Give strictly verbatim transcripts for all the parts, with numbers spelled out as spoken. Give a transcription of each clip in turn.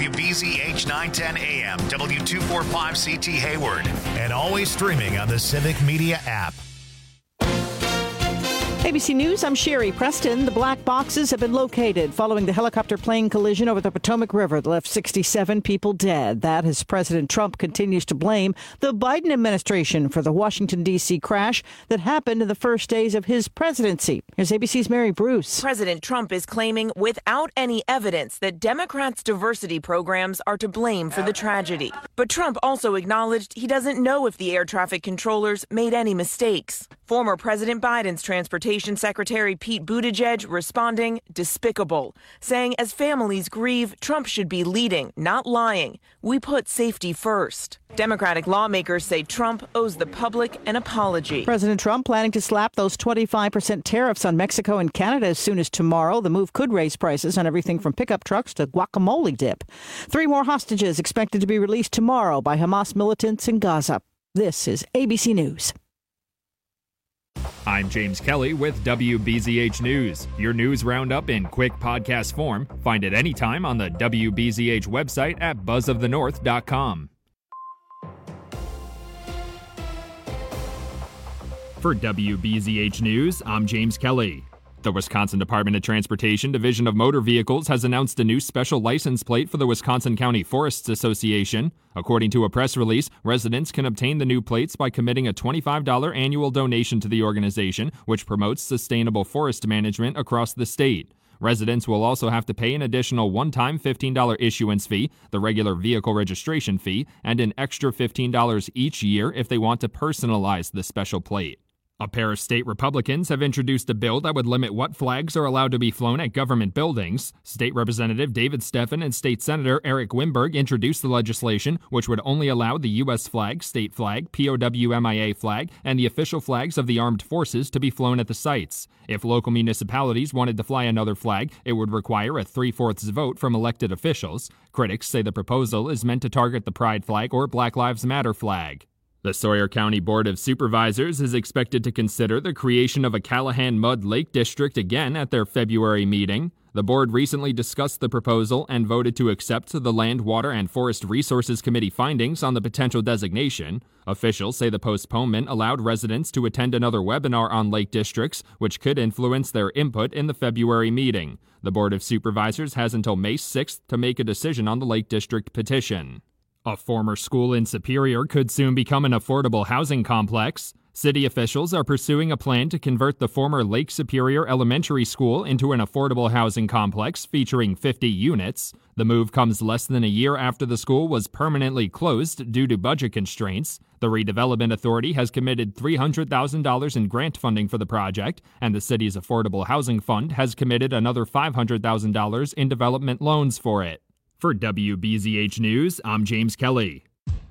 W B Z H nine ten A M, W two forty-five C T Hayward, and always streaming on the Civic Media app. A B C News, I'm Sherry Preston. The black boxes have been located following the helicopter plane collision over the Potomac River that left sixty-seven people dead. That as President Trump continues to blame the Biden administration for the Washington, D C crash that happened in the first days of his presidency. Here's A B C's Mary Bruce. President Trump is claiming without any evidence that Democrats' diversity programs are to blame for the tragedy. But Trump also acknowledged he doesn't know if the air traffic controllers made any mistakes. Former President Biden's transportation Secretary Pete Buttigieg responding despicable, saying as families grieve, Trump should be leading, not lying. We put safety first. Democratic lawmakers say Trump owes the public an apology. President Trump planning to slap those twenty-five percent tariffs on Mexico and Canada as soon as tomorrow. The move could raise prices on everything from pickup trucks to guacamole dip. Three more hostages expected to be released tomorrow by Hamas militants in Gaza. This is A B C News. I'm James Kelly with W B Z H News, your news roundup in quick podcast form. Find it anytime on the W B Z H website at buzz of the north dot com. For W B Z H News, I'm James Kelly. The Wisconsin Department of Transportation Division of Motor Vehicles has announced a new special license plate for the Wisconsin County Forests Association. According to a press release, residents can obtain the new plates by committing a twenty-five dollars annual donation to the organization, which promotes sustainable forest management across the state. Residents will also have to pay an additional one-time fifteen dollars issuance fee, the regular vehicle registration fee, and an extra fifteen dollars each year if they want to personalize the special plate. A pair of state Republicans have introduced a bill that would limit what flags are allowed to be flown at government buildings. State Representative David Steffen and State Senator Eric Wimberg introduced the legislation, which would only allow the U S flag, state flag, P O W M I A flag, and the official flags of the armed forces to be flown at the sites. If local municipalities wanted to fly another flag, it would require a three-fourths vote from elected officials. Critics say the proposal is meant to target the Pride flag or Black Lives Matter flag. The Sawyer County Board of Supervisors is expected to consider the creation of a Callahan Mud Lake District again at their February meeting. The board recently discussed the proposal and voted to accept the Land, Water, and Forest Resources Committee findings on the potential designation. Officials say the postponement allowed residents to attend another webinar on lake districts, which could influence their input in the February meeting. The Board of Supervisors has until May sixth to make a decision on the Lake District petition. A former school in Superior could soon become an affordable housing complex. City officials are pursuing a plan to convert the former Lake Superior Elementary School into an affordable housing complex featuring fifty units. The move comes less than a year after the school was permanently closed due to budget constraints. The Redevelopment Authority has committed three hundred thousand dollars in grant funding for the project, and the city's Affordable Housing Fund has committed another five hundred thousand dollars in development loans for it. For W B Z H News, I'm James Kelly.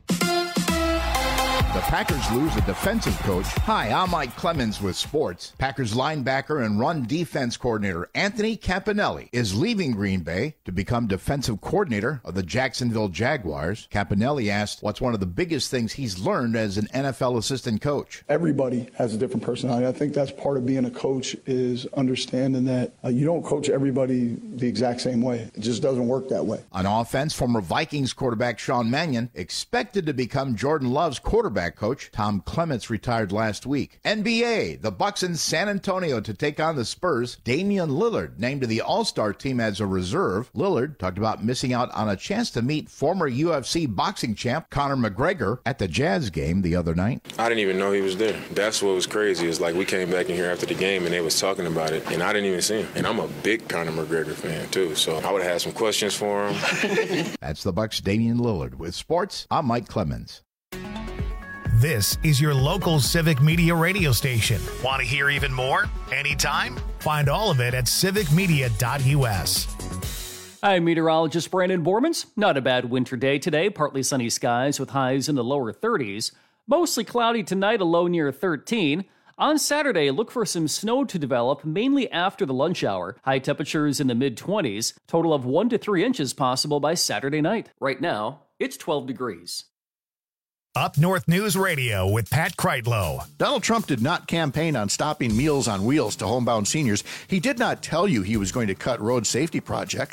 The Packers lose a defensive coach. Hi, I'm Mike Clemens with sports. Packers linebacker and run defense coordinator Anthony Campanelli is leaving Green Bay to become defensive coordinator of the Jacksonville Jaguars. Campanelli asked what's one of the biggest things he's learned as an N F L assistant coach. Everybody has a different personality. I think that's part of being a coach is understanding that uh, you don't coach everybody the exact same way. It just doesn't work that way. On offense, former Vikings quarterback Sean Mannion expected to become Jordan Love's quarterback coach. Tom Clements retired last week. N B A, the Bucks in San Antonio to take on the Spurs. Damian Lillard named to the All-Star team as a reserve. Lillard talked about missing out on a chance to meet former U F C boxing champ Conor McGregor at the Jazz game the other night. I didn't even know he was there. That's what was crazy. It's like we came back in here after the game and they was talking about it, and I didn't even see him. And I'm a big Conor McGregor fan too, so I would have had some questions for him. That's the Bucks' Damian Lillard. With sports, I'm Mike Clemens. This is your local Civic Media radio station. Want to hear even more? Anytime? Find all of it at civic media dot u s. I'm meteorologist Brandon Bormans. Not a bad winter day today. Partly sunny skies with highs in the lower thirties. Mostly cloudy tonight, a low near thirteen. On Saturday, look for some snow to develop, mainly after the lunch hour. High temperatures in the mid-twenties. Total of one to three inches possible by Saturday night. Right now, it's twelve degrees. Up North News Radio with Pat Kreitlow. Donald Trump did not campaign on stopping Meals on Wheels to homebound seniors. He did not tell you he was going to cut road safety projects.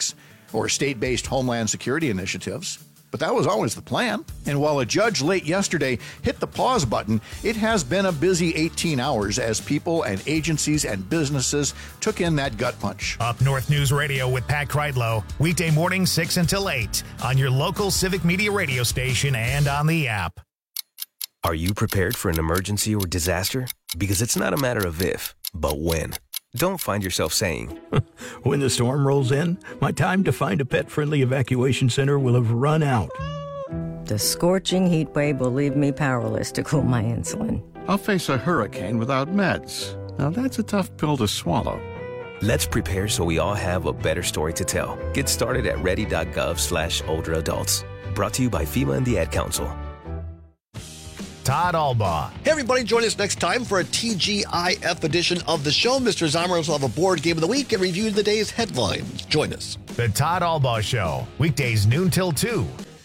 or state-based homeland security initiatives. But that was always the plan. And while a judge late yesterday hit the pause button, it has been a busy eighteen hours as people and agencies and businesses took in that gut punch. Up North News Radio with Pat Kreitlow, weekday morning six until eight on your local Civic Media radio station and on the app. Are you prepared for an emergency or disaster? Because it's not a matter of if, but when. Don't find yourself saying, when the storm rolls in, my time to find a pet-friendly evacuation center will have run out. The scorching heat wave will leave me powerless to cool my insulin. I'll face a hurricane without meds. Now that's a tough pill to swallow. Let's prepare so we all have a better story to tell. Get started at ready.gov slash older adults. Brought to you by FEMA and the Ad Council. Todd Albaugh. Hey, everybody, join us next time for a T G I F edition of the show. Mister Zomers will have a board game of the week and review the day's headlines. Join us. The Todd Albaugh Show, weekdays noon till two.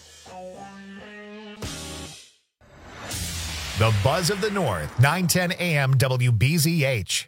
The Buzz of the North, nine ten a.m. W B Z H.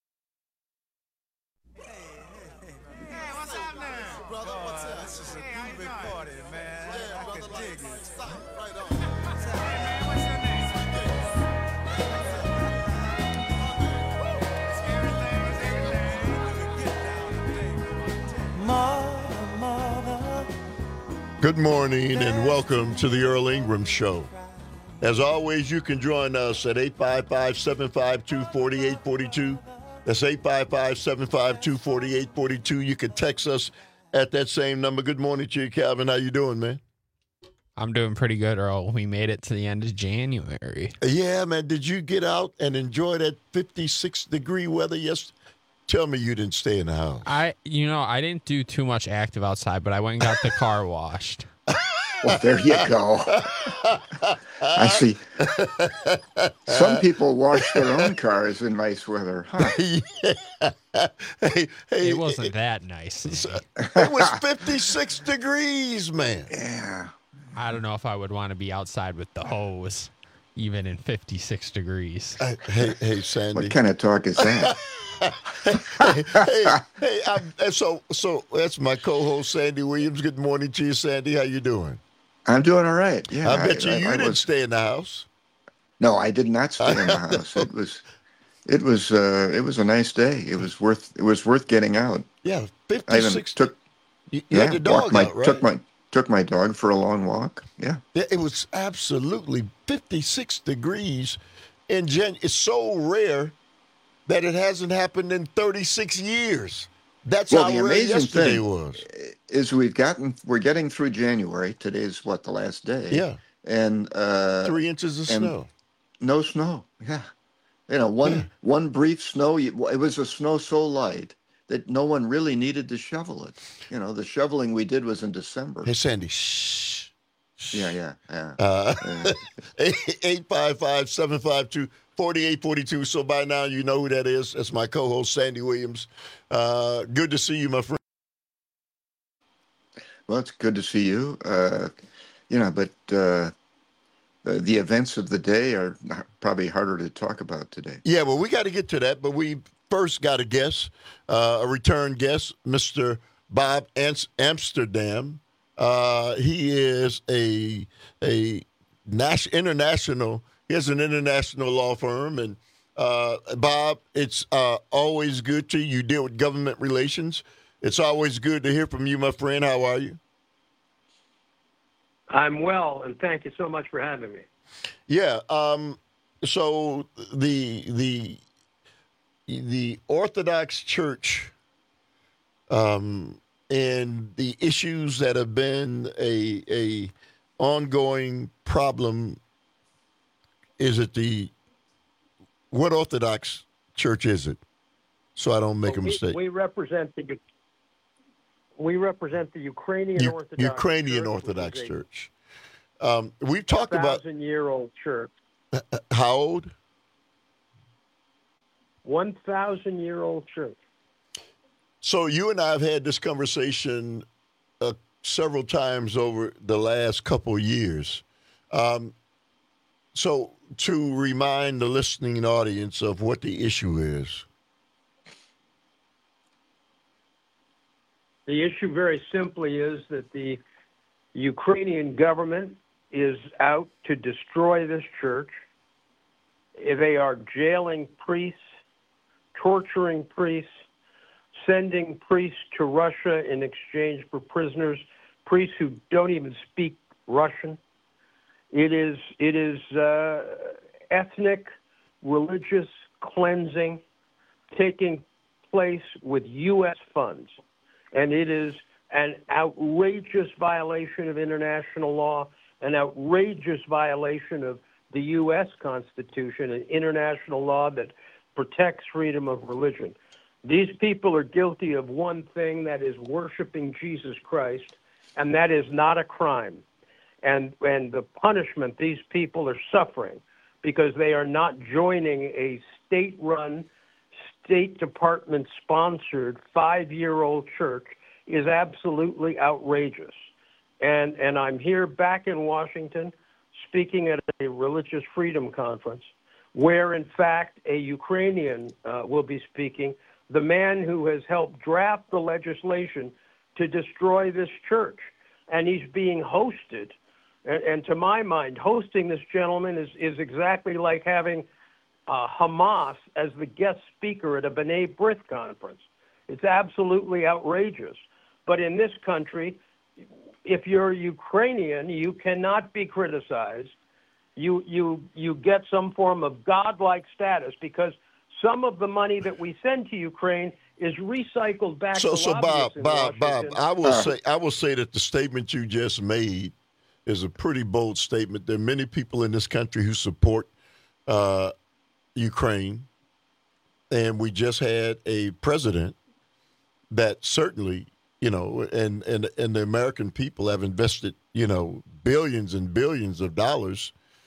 Good morning and welcome to the Earl Ingram Show. As always, you can join us at eight five five, seven five two, four eight four two. That's eight five five, seven five two, four eight four two. You can text us at that same number. Good morning to you, Calvin. How you doing, man? I'm doing pretty good, Earl. We made it to the end of January. Yeah, man. Did you get out and enjoy that fifty-six degree weather yesterday? Tell me you didn't stay in the house. I, you know, I didn't do too much active outside, but I went and got the car washed. Well, there you go. I see. Some people wash their own cars in nice weather, huh? Yeah. Hey, hey, it wasn't that nice. It was fifty-six degrees, man. Yeah. I don't know if I would want to be outside with the hose, even in fifty-six degrees. Uh, hey, hey, Sandy. What kind of talk is that? hey, hey, hey I'm, so so that's my co-host Sandy Williams. Good morning to you, Sandy. How you doing? I'm doing all right. Yeah, I bet you I, you I didn't was, stay in the house. No, I did not stay in the house. It was, it was, uh, it was a nice day. It was worth, it was worth getting out. Yeah, fifty-six. I even took. You, you yeah, had the dog my, out, right? Took my took my dog for a long walk. Yeah. Yeah, it was absolutely fifty-six degrees, and Jen, it's so rare that it hasn't happened in thirty-six years. That's well, how the rare amazing yesterday thing was. Is we've gotten we're getting through January. Today's what, the last day? Yeah. And uh, three inches of snow. No snow. Yeah. You know, one yeah. one brief snow. It was a snow so light that no one really needed to shovel it. You know, the shoveling we did was in December. Hey, Sandy. Shh. Yeah, yeah, yeah. Uh, yeah. eight five five, seven five two, four eight four two. So by now you know who that is. That's my co-host, Sandy Williams. Uh, good to see you, my friend. Well, it's good to see you. Uh, you know, but uh, the, the events of the day are probably harder to talk about today. Yeah, well, we got to get to that, but we first got a guest, uh, a return guest, Mister Bob Amsterdam. Uh, he is a a nas- international. He has an international law firm, and uh, Bob, it's uh, always good to you deal with government relations. It's always good to hear from you, my friend. How are you? I'm well, and thank you so much for having me. Yeah. Um, so the the the Orthodox Church. Um, and the issues that have been a a ongoing problem. Is it the what Orthodox Church is it? So I don't make well, a mistake. We, we represent the we represent the Ukrainian U- Orthodox Ukrainian Church, Orthodox Church. Um, we've talked about thousand year old church. How old? One thousand year old church. So you and I have had this conversation uh, several times over the last couple of years. Um, so to remind the listening audience of what the issue is. The issue very simply is that the Ukrainian government is out to destroy this church. They are jailing priests, torturing priests, sending priests to Russia in exchange for prisoners, priests who don't even speak Russian. It is, it is uh, ethnic, religious cleansing taking place with U S funds. And it is an outrageous violation of international law, an outrageous violation of the U S Constitution and international law that protects freedom of religion. These people are guilty of one thing, that is worshiping Jesus Christ, and that is not a crime. And, and the punishment these people are suffering because they are not joining a state-run, State Department-sponsored five-year-old church is absolutely outrageous. And, and I'm here back in Washington speaking at a religious freedom conference where, in fact, a Ukrainian uh, will be speaking, the man who has helped draft the legislation to destroy this church. And he's being hosted. And, and to my mind, hosting this gentleman is, is exactly like having Uh, Hamas as the guest speaker at a B'nai B'rith conference. It's absolutely outrageous. But in this country, if you're Ukrainian, you cannot be criticized. You you you get some form of godlike status because some of the money that we send to Ukraine is recycled back so, to so lobbyists Bob, in Bob, Bob, Washington. I will Uh, say I will say that the statement you just made is a pretty bold statement. There are many people in this country who support uh, Ukraine, and we just had a president that certainly, you know, and, and, and the American people have invested, you know, billions and billions of dollars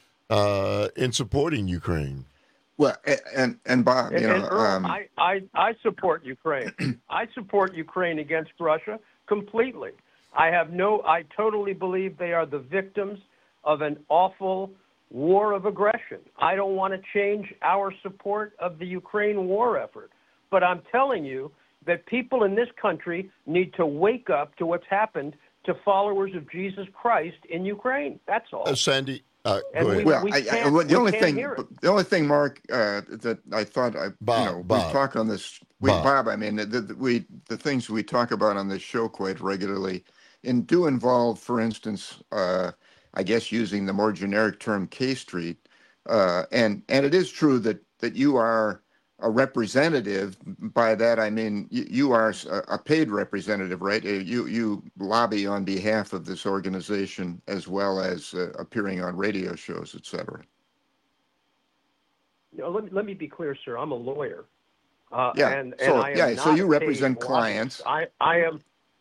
uh, in supporting Ukraine. Well, and and Bob, And, you and know, Earl, um, I, I, I support Ukraine. I support Ukraine against Russia completely. I have no, I totally believe they are the victims of an awful war of aggression. I don't want to change our support of the Ukraine war effort. But I'm telling you that people in this country need to wake up to what's happened to followers of Jesus Christ in Ukraine. That's all. Uh, Sandy, uh, And go ahead. we- well, we I, I, can't- well, the we only can't thing, hear it. the only thing, Mark, uh, that I thought I, Bob, you know, Bob. we talk on this, we, Bob. Bob. I mean, the, the, we the things we talk about on this show quite regularly, and do involve, for instance, uh, I guess using the more generic term K Street, uh, and and it is true that that you are a representative. By that I mean you, you are a, a paid representative, right? Uh, You you lobby on behalf of this organization as well as uh, appearing on radio shows, et cetera. You know, let me, let me be clear, sir. I'm a lawyer. Uh, Yeah, And, so- and I am yeah, so not you a paid represent lobbyist. clients. I, I am.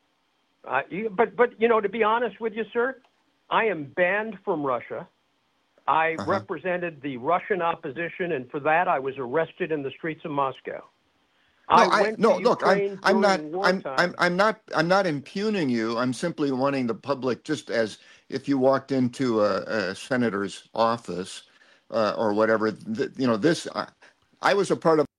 Uh, you, but but you know, to be honest with you, sir, I am banned from Russia. I Uh-huh. represented the Russian opposition, and for that, I was arrested in the streets of Moscow. No, I I, went no, to look, Ukraine I'm, I'm not, during I'm, wartime. I'm, I'm not, I'm not impugning you. I'm simply wanting the public, just as if you walked into a, a senator's office uh, or whatever, th- you know, this, I, I was a part of.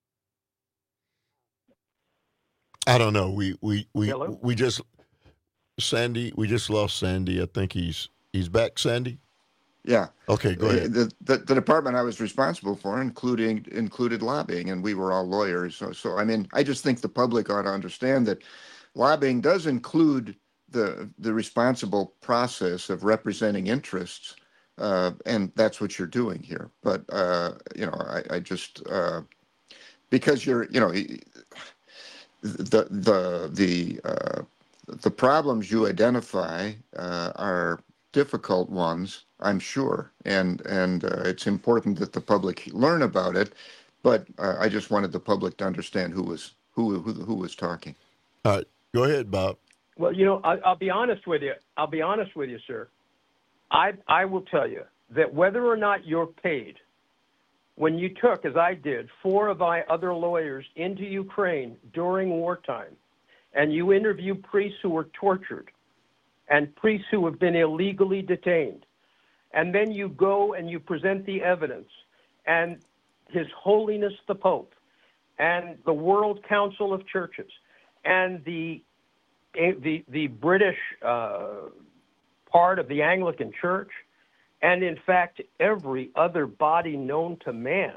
I don't know. We we we Hello? we just Sandy. We just lost Sandy. I think he's he's back. Sandy. Yeah. Okay, go ahead. The, the the department I was responsible for, including included lobbying, and we were all lawyers. So, so I mean, I just think the public ought to understand that lobbying does include the the responsible process of representing interests, uh, and that's what you're doing here. But uh, you know, I, I just uh, because you're, you know, the the the uh, the problems you identify uh, are difficult ones, I'm sure, and and uh, it's important that the public learn about it. But uh, I just wanted the public to understand who was who who, who was talking. All right, go ahead, Bob. Well, you know, I, I'll be honest with you. I'll be honest with you, sir. I I will tell you that whether or not you're paid, when you took, as I did, four of my other lawyers into Ukraine during wartime, and you interview priests who were tortured, and priests who have been illegally detained, and then you go and you present the evidence, and His Holiness the Pope, and the World Council of Churches, and the the, the British uh, part of the Anglican Church, and in fact, every other body known to man.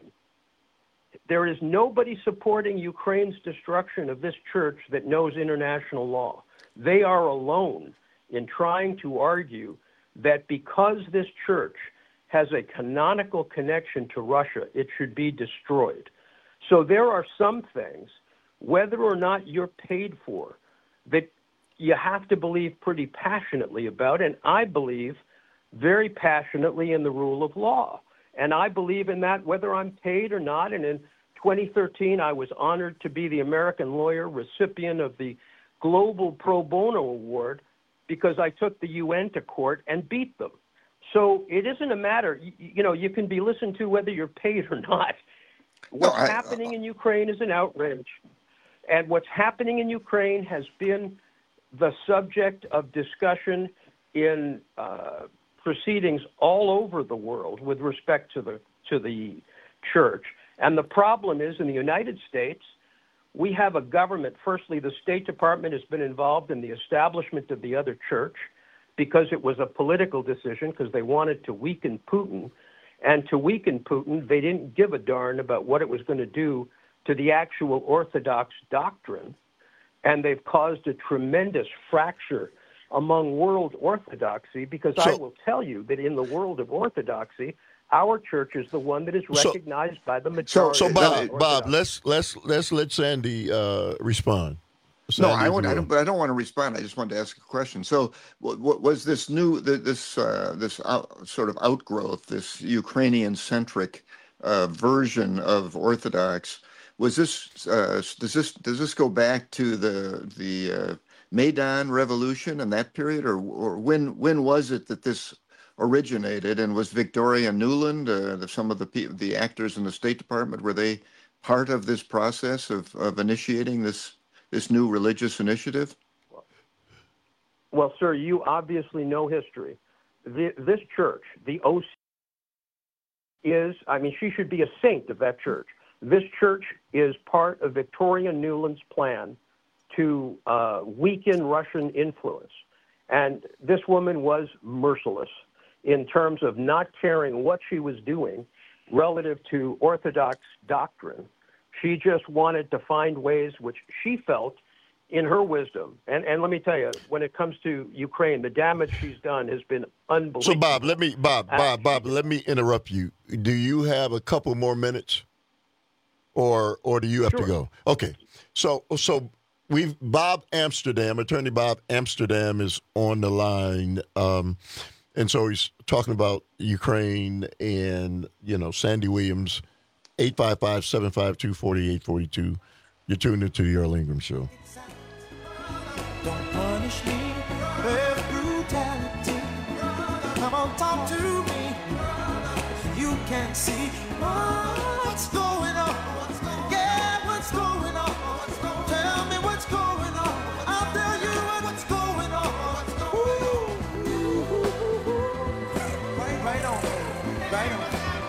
There is nobody supporting Ukraine's destruction of this church that knows international law. They are alone in trying to argue that because this church has a canonical connection to Russia, it should be destroyed. So there are some things, whether or not you're paid for, that you have to believe pretty passionately about, and I believe very passionately in the rule of law. And I believe in that whether I'm paid or not. And in twenty thirteen, I was honored to be the American lawyer recipient of the Global Pro Bono Award because I took the U N to court and beat them. So it isn't a matter, you, you know, you can be listened to whether you're paid or not. What's no, I, happening in Ukraine is an outrage. And what's happening in Ukraine has been the subject of discussion in uh, proceedings all over the world with respect to the to the church. And the problem is, in the United States, we have a government. Firstly, the State Department has been involved in the establishment of the other church because it was a political decision, because they wanted to weaken Putin. And to weaken Putin, they didn't give a darn about what it was going to do to the actual Orthodox doctrine. And they've caused a tremendous fracture among world Orthodoxy, because so, I will tell you that in the world of Orthodoxy, our church is the one that is recognized so, by the majority. So, so Bob, Bob, let's let's let's let Sandy uh, respond. Sandy, no, I, would, I don't. But I don't want to respond. I just wanted to ask a question. So, what, what was this new this uh, this out, sort of outgrowth, this Ukrainian-centric uh, version of Orthodox? Was this uh, does this does this go back to the the uh, Maidan Revolution and that period, or or when when was it that this originated? And was Victoria Nuland, uh, the, some of the the actors in the State Department, were they part of this process of, of initiating this this new religious initiative? Well, sir, you obviously know history. The, this church, the O C, is, I mean, she should be a saint of that church. This church is part of Victoria Nuland's plan to uh, weaken Russian influence. And this woman was merciless in terms of not caring what she was doing relative to Orthodox doctrine. She just wanted to find ways which she felt, in her wisdom, and, and let me tell you, when it comes to Ukraine, the damage she's done has been unbelievable. So, Bob, let me, Bob, Bob, Bob, let me interrupt you. Do you have a couple more minutes, or or do you have sure. to go? Okay, so so we've Bob Amsterdam, Attorney Bob Amsterdam, is on the line, um, and so he's talking about Ukraine and you know Sandy Williams. eight five five, seven five two, four eight four two. You're tuned into the Earl Ingram Show. Don't punish me with brutality. Come on, talk to me. You can't see what's going on. Yeah, what's going on? Tell me what's going on. I'll tell you what's going on. Ooh. Right, right on. Right on.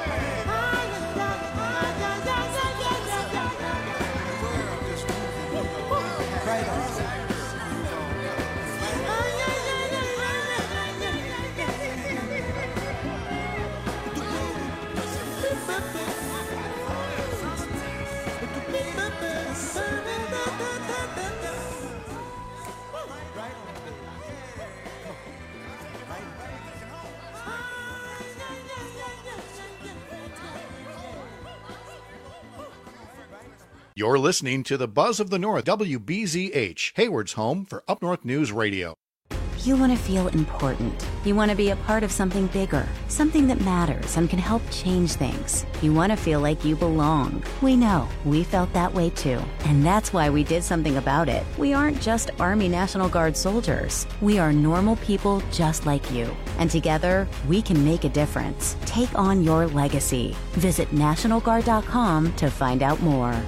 You're listening to the Buzz of the North, W B Z H, Hayward's home for Up North News Radio. You want to feel important. You want to be a part of something bigger, something that matters and can help change things. You want to feel like you belong. We know. We felt that way too. And that's why we did something about it. We aren't just Army National Guard soldiers. We are normal people just like you. And together, we can make a difference. Take on your legacy. Visit National Guard dot com to find out more.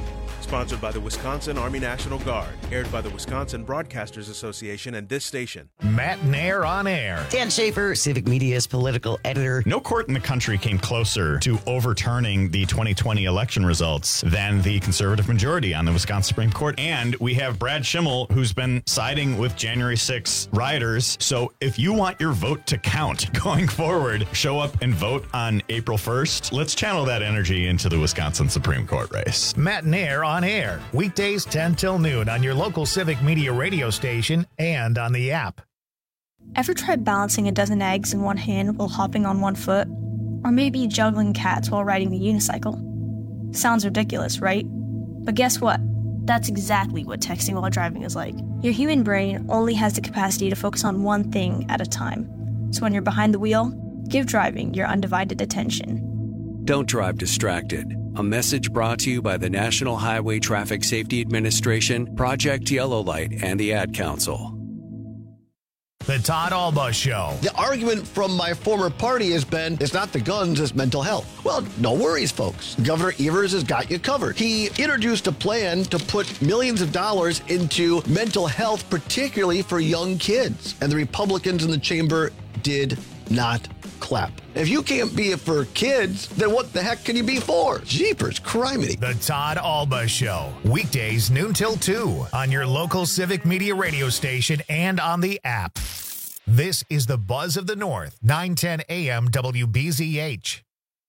Sponsored by the Wisconsin Army National Guard. Aired by the Wisconsin Broadcasters Association and this station. Matt Nair on air. Dan Schaefer, Civic Media's political editor. No court in the country came closer to overturning the twenty twenty election results than the conservative majority on the Wisconsin Supreme Court. And we have Brad Schimmel, who's been siding with January sixth rioters. So if you want your vote to count going forward, show up and vote on April first. Let's channel that energy into the Wisconsin Supreme Court race. Matt Nair on air. Weekdays ten till noon on your local Civic Media radio station and on the app. Ever tried balancing a dozen eggs in one hand while hopping on one foot? Or maybe juggling cats while riding the unicycle? Sounds ridiculous, right? But guess what? That's exactly what texting while driving is like. Your human brain only has the capacity to focus on one thing at a time. So when you're behind the wheel, give driving your undivided attention. Don't drive distracted. A message brought to you by the National Highway Traffic Safety Administration, Project Yellow Light, and the Ad Council. The Todd Alba Show. The argument from my former party has been, it's not the guns, it's mental health. Well, no worries, folks. Governor Evers has got you covered. He introduced a plan to put millions of dollars into mental health, particularly for young kids. And the Republicans in the chamber did not clap. If you can't be it for kids, then what the heck can you be for? Jeepers, criminy. The Todd Alba Show. Weekdays noon till two on your local Civic Media radio station and on the app. This is the Buzz of the North, nine ten A M W B Z H.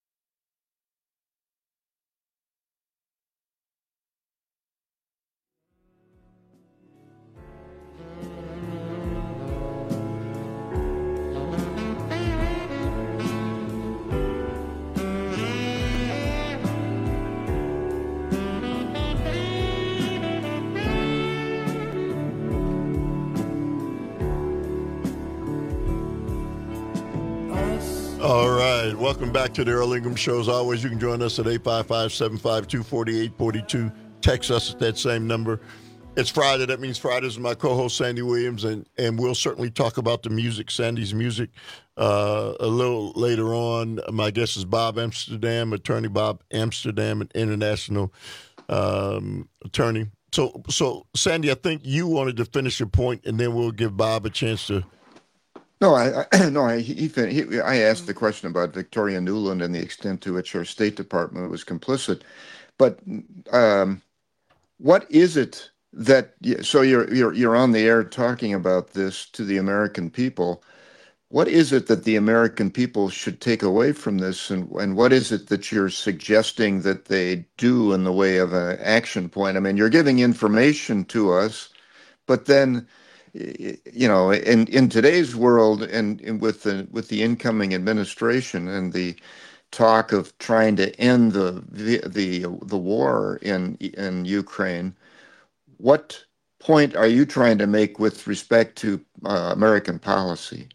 All right. Welcome back to the Earl Ingham Show. As always, you can join us at eight five five, seven five two, four eight four two. Text us at that same number. It's Friday. That means Fridays with my co-host, Sandy Williams, and, and we'll certainly talk about the music, Sandy's music, uh, a little later on. My guest is Bob Amsterdam, attorney Bob Amsterdam, an international um, attorney. So, so, Sandy, I think you wanted to finish your point, and then we'll give Bob a chance to No, I, I no, I he, he I asked the question about Victoria Nuland and the extent to which her State Department was complicit, but um, what is it that? So you're you're you're on the air talking about this to the American people. What is it that the American people should take away from this, and and what is it that you're suggesting that they do in the way of an action point? I mean, you're giving information to us, but then, you know, in, in today's world and, and with the with the incoming administration and the talk of trying to end the the the, the war in in Ukraine, what point are you trying to make with respect to uh, American policy?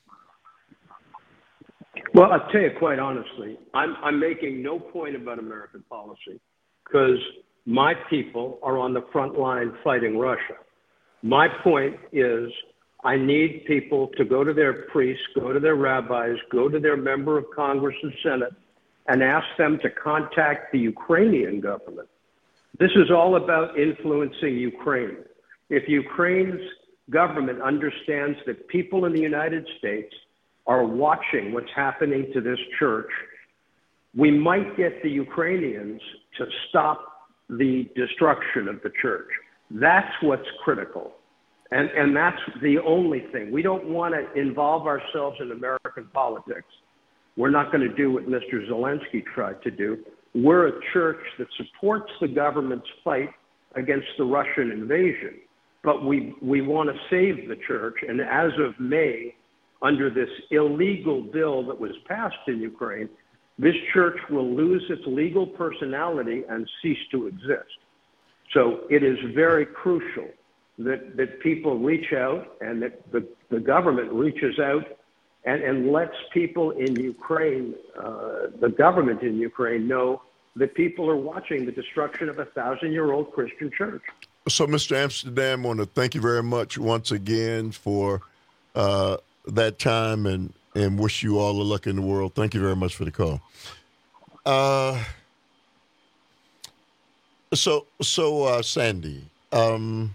Well, I'll tell you quite honestly, I'm I'm making no point about American policy because my people are on the front line fighting Russia. My point is I need people to go to their priests, go to their rabbis, go to their member of Congress and Senate, and ask them to contact the Ukrainian government. This is all about influencing Ukraine. If Ukraine's government understands that people in the United States are watching what's happening to this church, we might get the Ukrainians to stop the destruction of the church. That's what's critical. And, and that's the only thing. We don't want to involve ourselves in American politics. We're not going to do what Mister Zelensky tried to do. We're a church that supports the government's fight against the Russian invasion. But we, we want to save the church. And as of May, under this illegal bill that was passed in Ukraine, this church will lose its legal personality and cease to exist. So it is very crucial that, that people reach out and that the, the government reaches out and, and lets people in Ukraine, uh, the government in Ukraine, know that people are watching the destruction of a thousand-year-old Christian church. So, Mister Amsterdam, I want to thank you very much once again for uh, that time and, and wish you all the luck in the world. Thank you very much for the call. Uh, So, so uh, Sandy, um,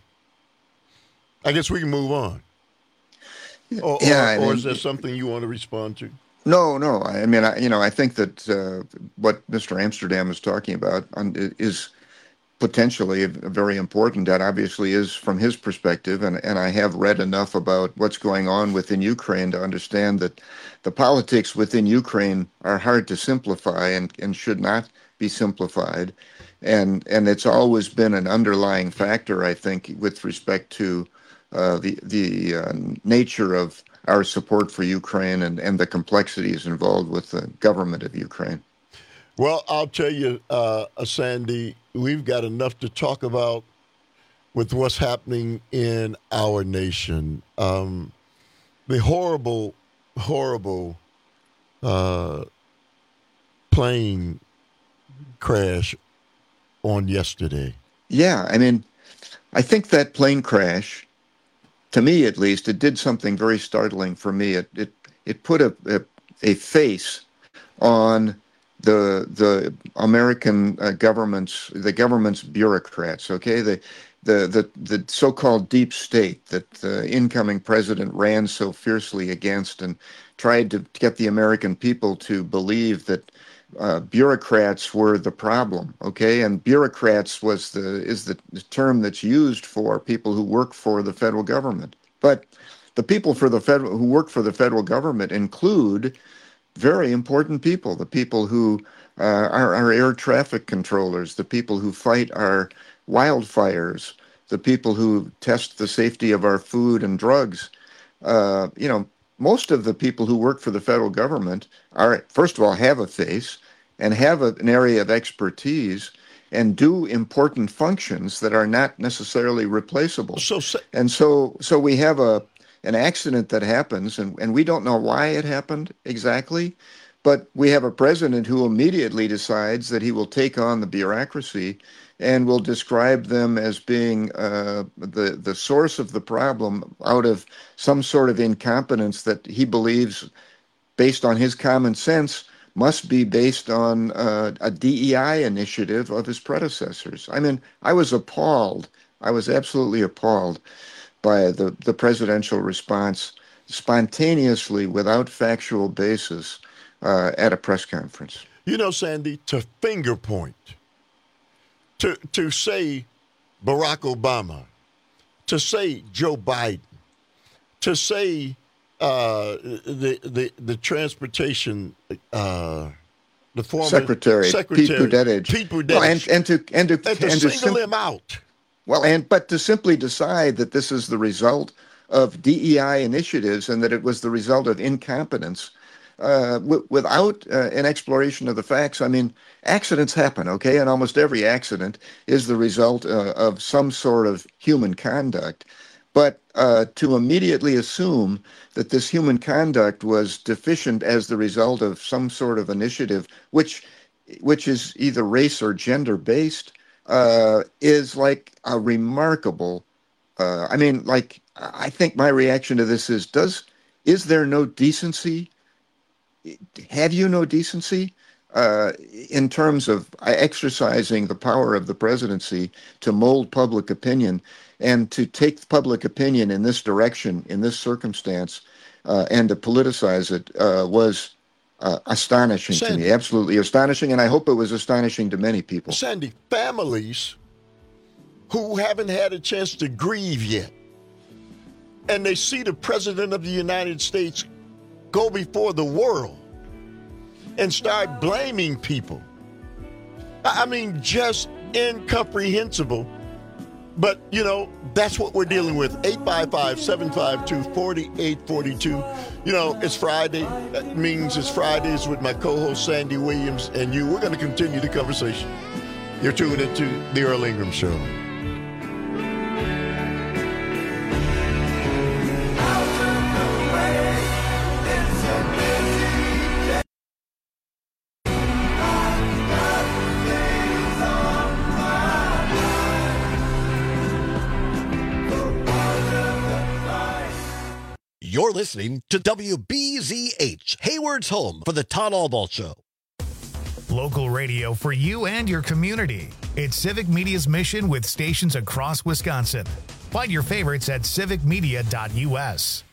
I guess we can move on. Or, Yeah, or, I or mean- is there something you want to respond to? No, no. I mean, I, you know, I think that uh, what Mister Amsterdam is talking about on, is potentially very important. That obviously is from his perspective, and, and I have read enough about what's going on within Ukraine to understand that the politics within Ukraine are hard to simplify and, and should not be simplified. And and it's always been an underlying factor, I think, with respect to uh, the the uh, nature of our support for Ukraine and, and the complexities involved with the government of Ukraine. Well, I'll tell you, uh, Sandy, we've got enough to talk about with what's happening in our nation. Um, the horrible, horrible uh, plane crash on yesterday. Yeah, I mean, I think that plane crash, to me at least, it did something very startling for me. It it it put a a, a face on the the American uh, government's the government's bureaucrats. Okay, the the the the so-called deep state that the incoming president ran so fiercely against and tried to get the American people to believe that uh, bureaucrats were the problem. Okay, and bureaucrats was the is the, the term that's used for people who work for the federal government. But the people for the federal who work for the federal government include very important people, the people who uh, are our air traffic controllers, the people who fight our wildfires, the people who test the safety of our food and drugs. Uh, you know, most of the people who work for the federal government are, first of all, have a face and have a, an area of expertise and do important functions that are not necessarily replaceable. So, so and so, so we have a an accident that happens, and, and we don't know why it happened exactly, but we have a president who immediately decides that he will take on the bureaucracy and will describe them as being uh, the, the source of the problem out of some sort of incompetence that he believes, based on his common sense, must be based on uh, a D E I initiative of his predecessors. I mean, I was appalled. I was absolutely appalled by the, the presidential response spontaneously, without factual basis, uh, at a press conference. You know, Sandy, to finger point, to to say Barack Obama, to say Joe Biden, to say uh, the the the transportation uh, the former Secretary, Secretary Pete Buttigieg, Pete Buttigieg, well, and, and to and to and to and to single sim- him out. Well, and but to simply decide that this is the result of D E I initiatives and that it was the result of incompetence, uh, w- without uh, an exploration of the facts. I mean, accidents happen, okay, and almost every accident is the result uh, of some sort of human conduct. But uh, to immediately assume that this human conduct was deficient as the result of some sort of initiative, which which is either race or gender based, uh, is like a remarkable. Uh, I mean, like, I think my reaction to this is: Does is there no decency? Have you no decency uh, in terms of exercising the power of the presidency to mold public opinion and to take public opinion in this direction, in this circumstance, uh, and to politicize it uh, was uh, astonishing Sandy, to me, absolutely astonishing, and I hope it was astonishing to many people. Sandy, families who haven't had a chance to grieve yet, and they see the President of the United States go before the world and start blaming people. I mean, just incomprehensible. But, you know, that's what we're dealing with. eight five five, seven five two, four eight four two. You know, it's Friday. That means it's Fridays with my co-host Sandy Williams and you. We're going to continue the conversation. You're tuned into The Earl Ingram Show. You're listening to W B Z H, Hayward's home for the Todd Albaugh Show. Local radio for you and your community. It's Civic Media's mission with stations across Wisconsin. Find your favorites at civic media dot u s.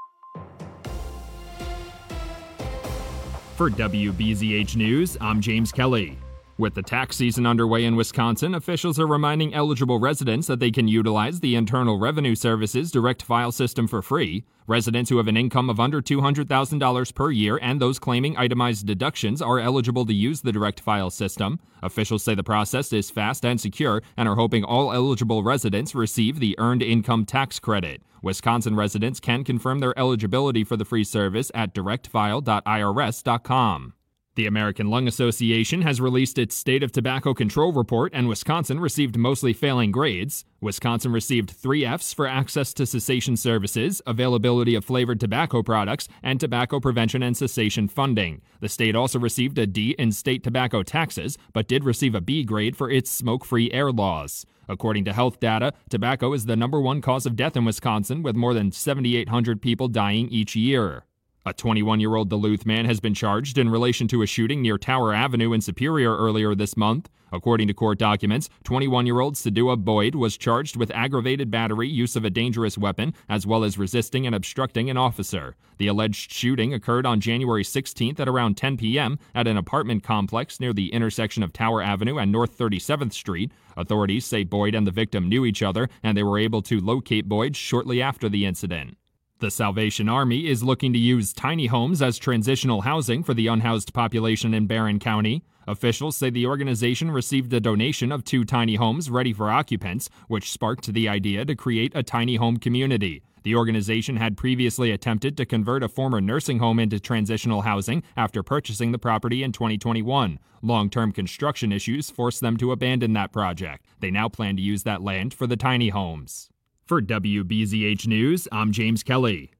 For W B Z H News, I'm James Kelly. With the tax season underway in Wisconsin, officials are reminding eligible residents that they can utilize the Internal Revenue Service's direct file system for free. Residents who have an income of under two hundred thousand dollars per year and those claiming itemized deductions are eligible to use the direct file system. Officials say the process is fast and secure and are hoping all eligible residents receive the Earned Income Tax Credit. Wisconsin residents can confirm their eligibility for the free service at direct file dot i r s dot com. The American Lung Association has released its State of Tobacco Control Report, and Wisconsin received mostly failing grades. Wisconsin received three Fs for access to cessation services, availability of flavored tobacco products, and tobacco prevention and cessation funding. The state also received a D in state tobacco taxes, but did receive a B grade for its smoke-free air laws. According to health data, tobacco is the number one cause of death in Wisconsin, with more than seven thousand eight hundred people dying each year. A twenty-one-year-old Duluth man has been charged in relation to a shooting near Tower Avenue in Superior earlier this month. According to court documents, twenty-one-year-old Sadua Boyd was charged with aggravated battery, use of a dangerous weapon, as well as resisting and obstructing an officer. The alleged shooting occurred on January sixteenth at around ten p.m. at an apartment complex near the intersection of Tower Avenue and North thirty-seventh Street. Authorities say Boyd and the victim knew each other, and they were able to locate Boyd shortly after the incident. The Salvation Army is looking to use tiny homes as transitional housing for the unhoused population in Barron County. Officials say the organization received a donation of two tiny homes ready for occupants, which sparked the idea to create a tiny home community. The organization had previously attempted to convert a former nursing home into transitional housing after purchasing the property in twenty twenty-one. Long-term construction issues forced them to abandon that project. They now plan to use that land for the tiny homes. For W B Z H News, I'm James Kelly.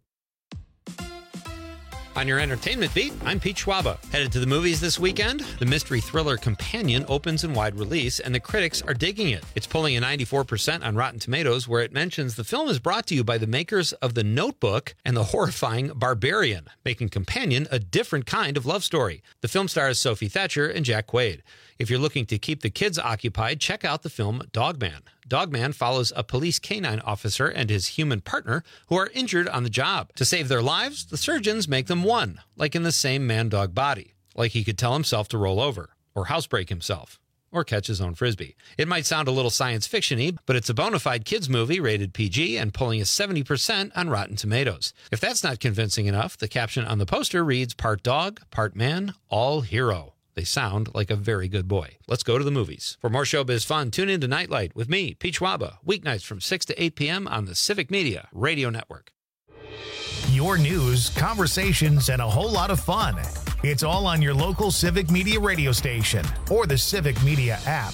On your entertainment beat, I'm Pete Schwaba. Headed to the movies this weekend? The mystery thriller Companion opens in wide release, and the critics are digging it. It's pulling a ninety-four percent on Rotten Tomatoes, where it mentions the film is brought to you by the makers of The Notebook and the horrifying Barbarian, making Companion a different kind of love story. The film stars Sophie Thatcher and Jack Quaid. If you're looking to keep the kids occupied, check out the film Dogman. Dogman follows a police canine officer and his human partner who are injured on the job. To save their lives, the surgeons make them one, like in the same man-dog body. Like he could tell himself to roll over, or housebreak himself, or catch his own frisbee. It might sound a little science fiction-y, but it's a bona fide kids movie rated P G and pulling a seventy percent on Rotten Tomatoes. If that's not convincing enough, the caption on the poster reads, "Part dog, part man, all hero." They sound like a very good boy. Let's go to the movies. For more showbiz fun, tune in to Nightlight with me, Pete Schwaba, weeknights from six to eight p.m. on the Civic Media Radio Network. Your news, conversations, and a whole lot of fun. It's all on your local Civic Media radio station or the Civic Media app.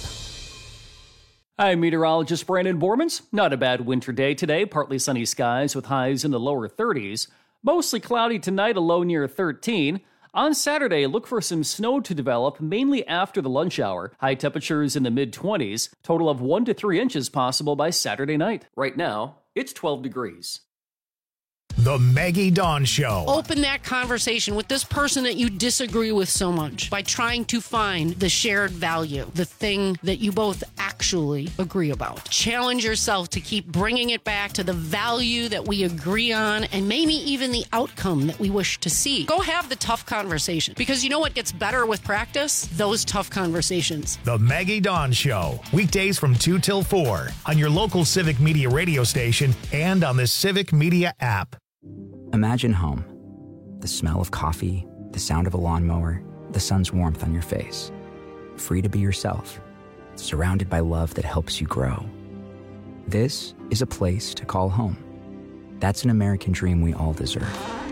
Hi, meteorologist Brandon Bormans. Not a bad winter day today. Partly sunny skies with highs in the lower thirties. Mostly cloudy tonight, a low near thirteen. On Saturday, look for some snow to develop, mainly after the lunch hour. High temperatures in the mid-twenties. Total of one to three inches possible by Saturday night. Right now, it's twelve degrees. The Maggie Dawn Show. Open that conversation with this person that you disagree with so much by trying to find the shared value, the thing that you both actually agree about. Challenge yourself to keep bringing it back to the value that we agree on and maybe even the outcome that we wish to see. Go have the tough conversation, because you know what gets better with practice? Those tough conversations. The Maggie Dawn Show. Weekdays from two till four on your local Civic Media radio station and on the Civic Media app. Imagine home. The smell of coffee, the sound of a lawnmower, the sun's warmth on your face. Free to be yourself, surrounded by love that helps you grow. This is a place to call home. That's an American dream we all deserve.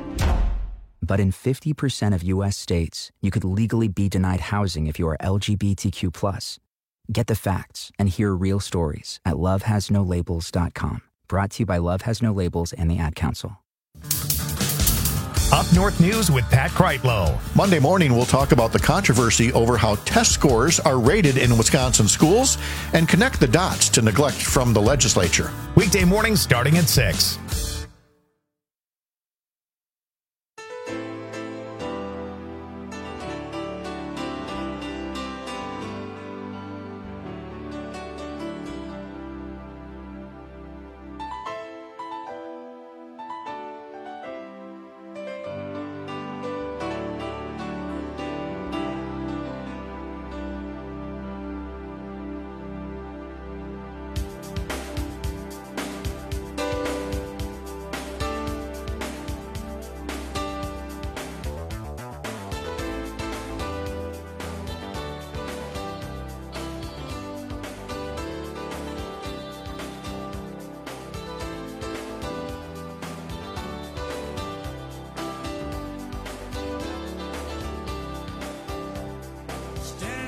But in fifty percent of U S states, you could legally be denied housing if you are L G B T Q plus. Get the facts and hear real stories at love has no labels dot com. Brought to you by Love Has No Labels and the Ad Council. Up North News with Pat Kreitlow. Monday morning, we'll talk about the controversy over how test scores are rated in Wisconsin schools and connect the dots to neglect from the legislature. Weekday mornings starting at six.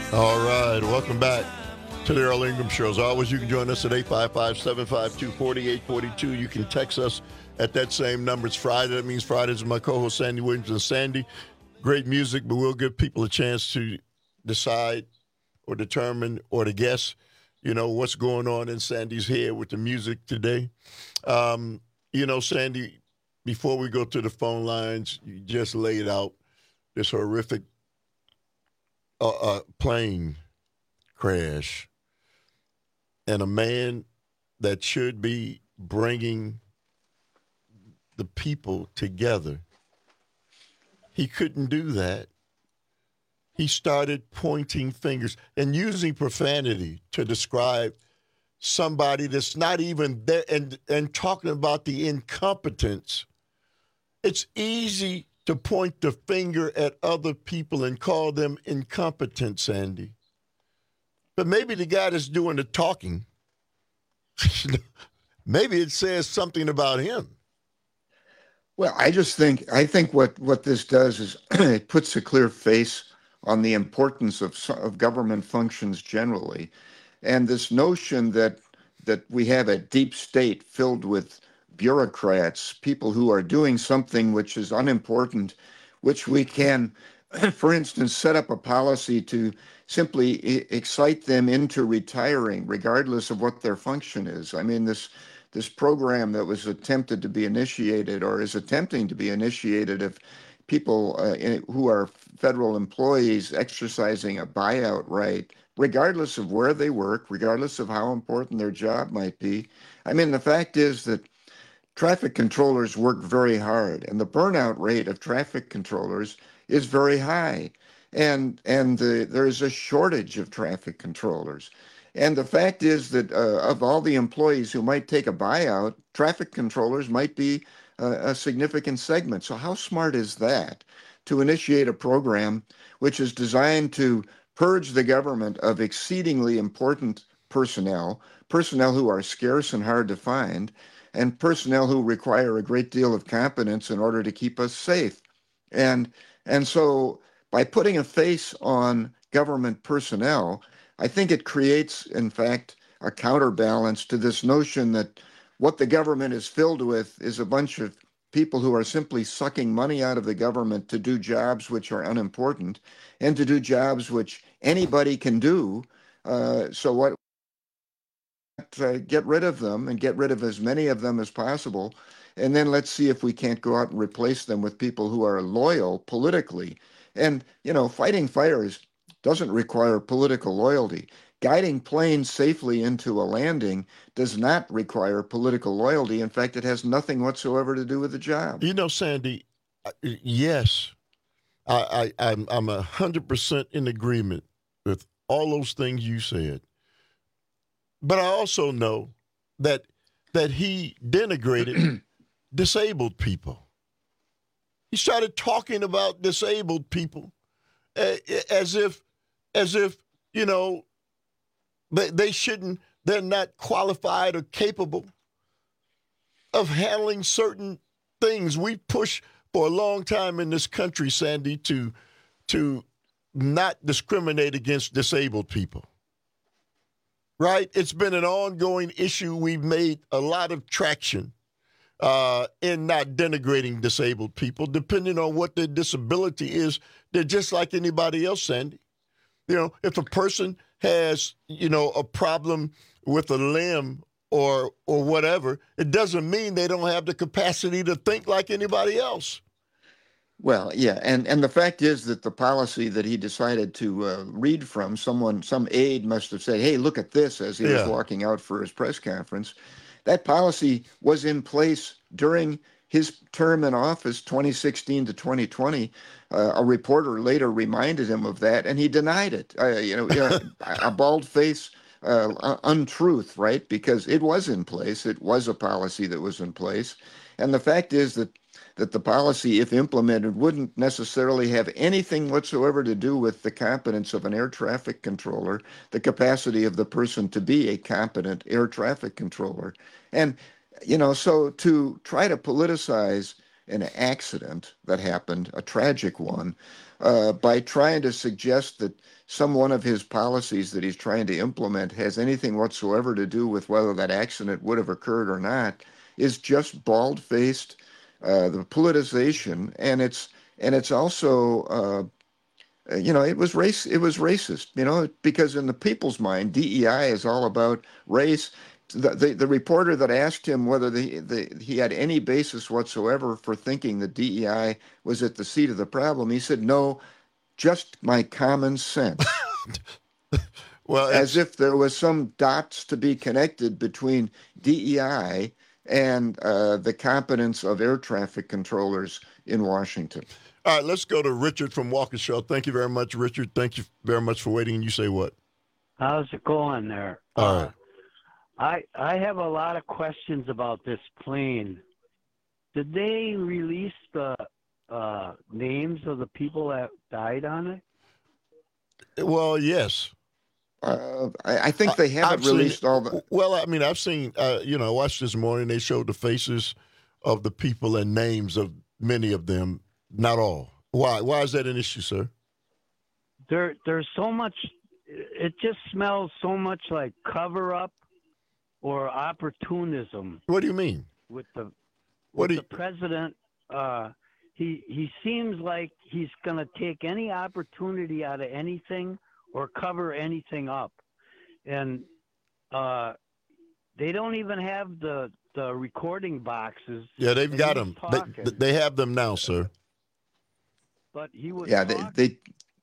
All right, welcome back to the Earl Ingram Show. As always, you can join us at eight five five, seven five two, four eight four two. You can text us at that same number. It's Friday. That means Fridays with my co-host Sandy Williams. And Sandy, great music, but we'll give people a chance to decide or determine or to guess, you know, what's going on in Sandy's head with the music today. Um, you know, Sandy, before we go to the phone lines, you just laid out this horrific uh, uh, plane crash. And a man that should be bringing the people together, he couldn't do that. He started pointing fingers and using profanity to describe somebody that's not even there, and, and talking about the incompetence. It's easy to point the finger at other people and call them incompetent, Sandy. But maybe the guy that's doing the talking, maybe it says something about him. Well, I just think I think what, what this does is it puts a clear face on the importance of of government functions generally, and this notion that that we have a deep state filled with bureaucrats, people who are doing something which is unimportant, which we can, for instance, set up a policy to simply excite them into retiring, regardless of what their function is. I mean, this this program that was attempted to be initiated or is attempting to be initiated of people uh, in, who are federal employees exercising a buyout right, regardless of where they work, regardless of how important their job might be. I mean, the fact is that traffic controllers work very hard, and the burnout rate of traffic controllers is very high. And and the, there's a shortage of traffic controllers. And the fact is that uh, of all the employees who might take a buyout, traffic controllers might be uh, a significant segment. So how smart is that to initiate a program which is designed to purge the government of exceedingly important personnel, personnel who are scarce and hard to find, and personnel who require a great deal of competence in order to keep us safe? And and so by putting a face on government personnel, I think it creates, in fact, a counterbalance to this notion that what the government is filled with is a bunch of people who are simply sucking money out of the government to do jobs which are unimportant and to do jobs which anybody can do. Uh, so what? Uh, get rid of them and get rid of as many of them as possible. And then let's see if we can't go out and replace them with people who are loyal politically. And, you know, fighting fires doesn't require political loyalty. Guiding planes safely into a landing does not require political loyalty. In fact, it has nothing whatsoever to do with the job. You know, Sandy, yes, I, I, I'm I'm one hundred percent in agreement with all those things you said. But I also know that that he denigrated disabled people. He started talking about disabled people as if, as if you know, they, they shouldn't, they're not qualified or capable of handling certain things. We push for a long time in this country, Sandy, to to not discriminate against disabled people. Right? It's been an ongoing issue. We've made a lot of traction uh, in not denigrating disabled people, depending on what their disability is. They're just like anybody else, Sandy. You know, if a person has, you know, a problem with a limb or or whatever, it doesn't mean they don't have the capacity to think like anybody else. Well, yeah, and, and the fact is that the policy that he decided to uh, read from, someone, some aide must have said, hey, look at this, as he Yeah. was walking out for his press conference. That policy was in place during his term in office, twenty sixteen to twenty twenty. Uh, a reporter later reminded him of that, and he denied it. Uh, you know, you know, a bald face uh, untruth, right? Because it was in place. It was a policy that was in place. And the fact is that that the policy, if implemented, wouldn't necessarily have anything whatsoever to do with the competence of an air traffic controller, the capacity of the person to be a competent air traffic controller. And, you know, so to try to politicize an accident that happened, a tragic one, uh, by trying to suggest that some one of his policies that he's trying to implement has anything whatsoever to do with whether that accident would have occurred or not is just bald-faced uh, the politicization, and it's and it's also uh, you know it was race it was racist, you know, because in the people's mind, D E I is all about race. The, the, the reporter that asked him whether the, the, he had any basis whatsoever for thinking the D E I was at the seat of the problem, he said, no, just my common sense. Well, as if there was some dots to be connected between D E I and uh, the competence of air traffic controllers in Washington. All right, let's go to Richard from Waukesha. Thank you very much, Richard. Thank you very much for waiting. And you say what? How's it going there? All uh, right. I I have a lot of questions about this plane. Did they release the uh, names of the people that died on it? Well, yes. Uh, I, I think they haven't I've released seen, all the. Well, I mean, I've seen. Uh, you know, I watched this morning. They showed the faces of the people and names of many of them. Not all. Why? Why is that an issue, sir? There, there's so much. It just smells so much like cover up or opportunism. What do you mean? With the What with do the you- president, uh, he he seems like he's going to take any opportunity out of anything or cover anything up, and uh, they don't even have the the recording boxes. Yeah, they've and got he's them. talking. They, they have them now, sir. But he was Yeah, they, talking, they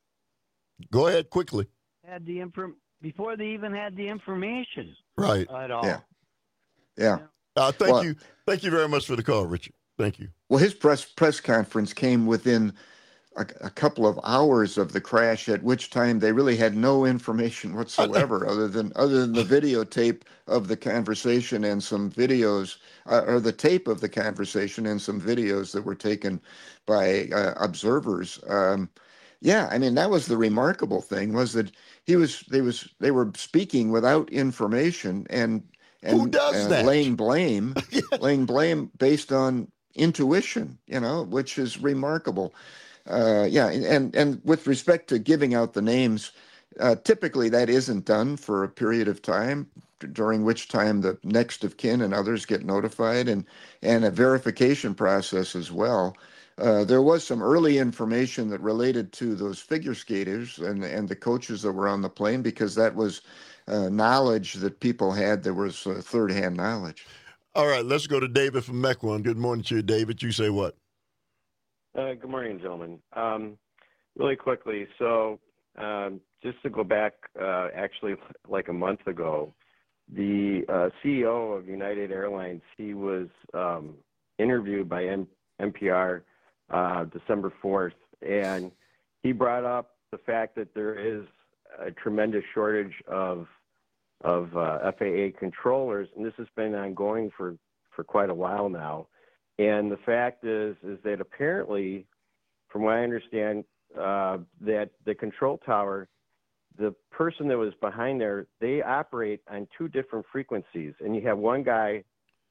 Go ahead quickly. had the inform before they even had the information. Right. At all. Yeah. Yeah. Uh, thank Well- you. Thank you very much for the call, Richard. Thank you. Well, his press press conference came within a, a couple of hours of the crash, at which time they really had no information whatsoever, other than other than the videotape of the conversation and some videos, uh, or the tape of the conversation and some videos that were taken by uh, observers. Um, yeah, I mean that was the remarkable thing, was that he was they was they were speaking without information and and Who does uh, that? laying blame, laying blame based on intuition, you know, which is remarkable. Uh, yeah, and and with respect to giving out the names, uh, typically that isn't done for a period of time, during which time the next of kin and others get notified, and and a verification process as well. Uh, there was some early information that related to those figure skaters and and the coaches that were on the plane, because that was uh, knowledge that people had. There was uh, third-hand knowledge. All right, let's go to David from Mequon. Good morning to you, David. You say what? Uh, good morning, gentlemen. Um, really quickly, so um, just to go back, uh, actually, like a month ago, the uh, C E O of United Airlines, he was um, interviewed by N P R uh, December fourth, and he brought up the fact that there is a tremendous shortage of of uh, F A A controllers, and this has been ongoing for, for quite a while now. And the fact is, is that apparently, from what I understand, uh, that the control tower, the person that was behind there, they operate on two different frequencies, and you have one guy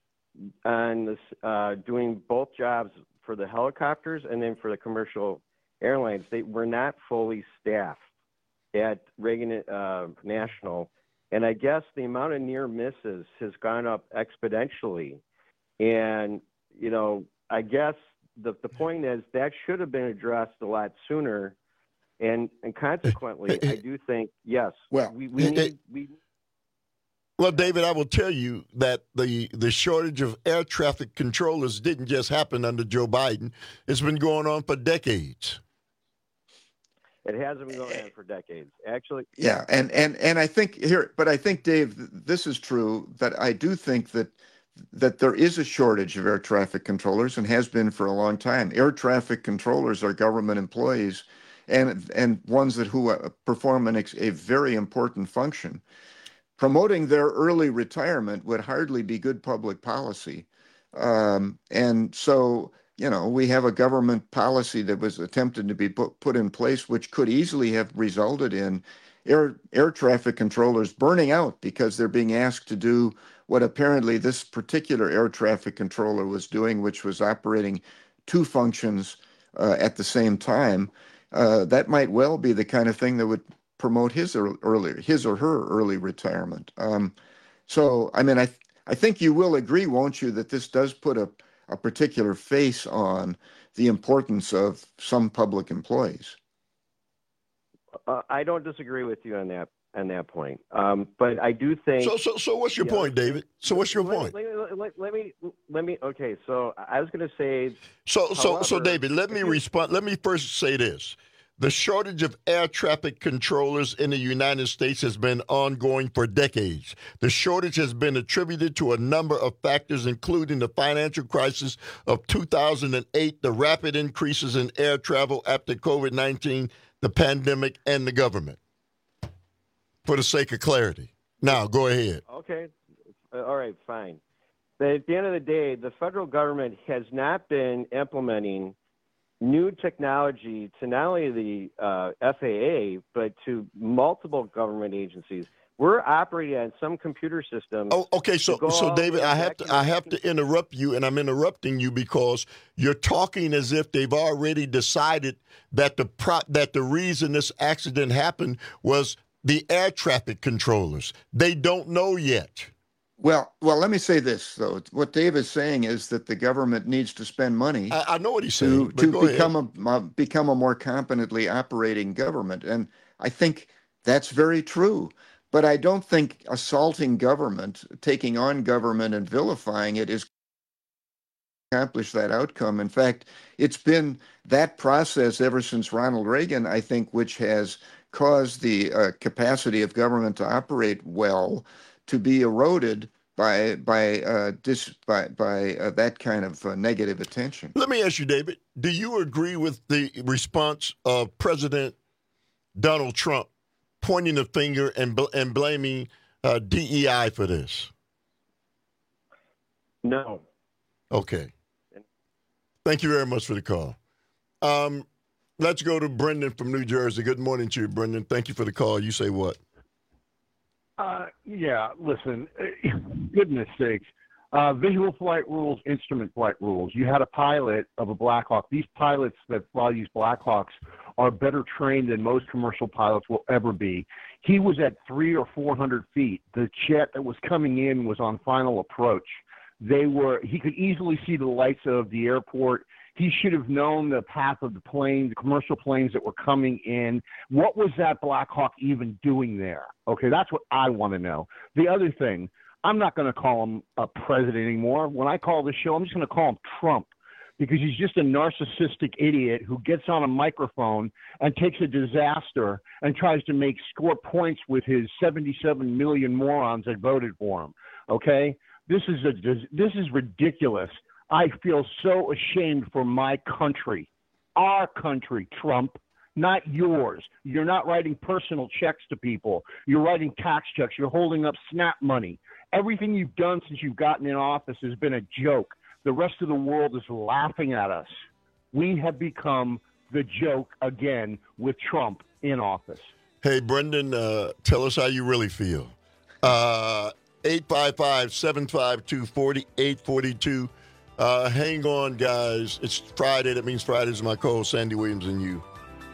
on this uh, doing both jobs for the helicopters and then for the commercial airlines. They were not fully staffed at Reagan uh, National, and I guess the amount of near misses has gone up exponentially. And you know, I guess the the point is that should have been addressed a lot sooner, and and consequently, I do think yes, Well, we we it- need we. Well, David, I will tell you that the, the shortage of air traffic controllers didn't just happen under Joe Biden. It's been going on for decades. It hasn't been going on for decades, actually. Yeah, and and and I think here, but I think, Dave, th- this is true, that I do think that that there is a shortage of air traffic controllers, and has been for a long time. Air traffic controllers are government employees, and and ones that who uh, perform an ex- a very important function. Promoting their early retirement would hardly be good public policy, um, and so. You know, we have a government policy that was attempted to be put, put in place, which could easily have resulted in air air traffic controllers burning out because they're being asked to do what apparently this particular air traffic controller was doing, which was operating two functions uh, at the same time, uh, that might well be the kind of thing that would promote his early, his or her early retirement. Um, so, I mean, I th- I think you will agree, won't you, that this does put a, a particular face on the importance of some public employees. Uh, I don't disagree with you on that on that point, um, but I do think. So, so, so, what's your point, David? So, what's your let, point? Let, let, let me let me. Okay, so I was going to say. So, so, however, so, David, let me respond. Let me first say this: the shortage of air traffic controllers in the United States has been ongoing for decades. The shortage has been attributed to a number of factors, including the financial crisis of two thousand eight, the rapid increases in air travel after COVID nineteen, the pandemic, and the government. For the sake of clarity. Now, go ahead. Okay. All right, fine. But at the end of the day, the federal government has not been implementing new technology to not only the uh, F A A, but to multiple government agencies. We're operating on some computer systems. Oh, okay. So, so David, I have to, I have to interrupt you, and I'm interrupting you because you're talking as if they've already decided that the pro- that the reason this accident happened was the air traffic controllers. They don't know yet. Well, well, let me say this, though. What Dave is saying is that the government needs to spend money. I, I know what he's to, saying. To become a, a become a more competently operating government, and I think that's very true. But I don't think assaulting government, taking on government, and vilifying it is accomplish that outcome. In fact, it's been that process ever since Ronald Reagan, I think, which has caused the uh, capacity of government to operate well to be eroded by by uh, dis, by by uh, that kind of uh, negative attention. Let me ask you, David, do you agree with the response of President Donald Trump pointing the finger and bl- and blaming uh, D E I for this? No. Okay. Thank you very much for the call. Um, let's go to Brendan from New Jersey. Good morning to you, Brendan. Thank you for the call. You say what? Uh, yeah, listen, goodness sakes. Uh, visual flight rules, instrument flight rules. You had a pilot of a Black Hawk. These pilots that fly these Black Hawks are better trained than most commercial pilots will ever be. He was at three or four hundred feet. The jet that was coming in was on final approach. They were. He could easily see the lights of the airport. He should have known the path of the plane, the commercial planes that were coming in. What was that Black Hawk even doing there? Okay, that's what I want to know. The other thing, I'm not going to call him a president anymore. When I call this show, I'm just going to call him Trump, because he's just a narcissistic idiot who gets on a microphone and takes a disaster and tries to make score points with his seventy-seven million morons that voted for him. Okay? This is a this is ridiculous. I feel so ashamed for my country, our country, Trump, not yours. You're not writing personal checks to people. You're writing tax checks. You're holding up SNAP money. Everything you've done since you've gotten in office has been a joke. The rest of the world is laughing at us. We have become the joke again with Trump in office. Hey, Brendan, uh, tell us how you really feel. Uh, eight five five, seven five two, four eight four two. Uh, hang on, guys. It's Friday. That means Friday's my co-host, Sandy Williams, and you.